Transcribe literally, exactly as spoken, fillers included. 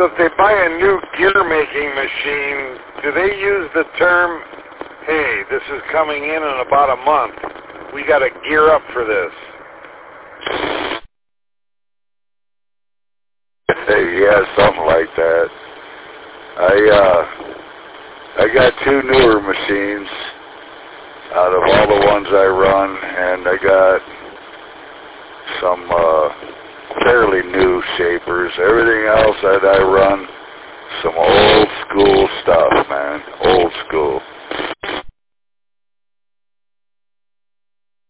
So if they buy a new gear-making machine, do they use the term, hey, this is coming in in about a month, we got to gear up for this? Yeah, something like that. I, uh, I got two newer machines out of all the ones I run, and I got some, uh, fairly new shapers. Everything else that I run, some old school stuff, man. Old school.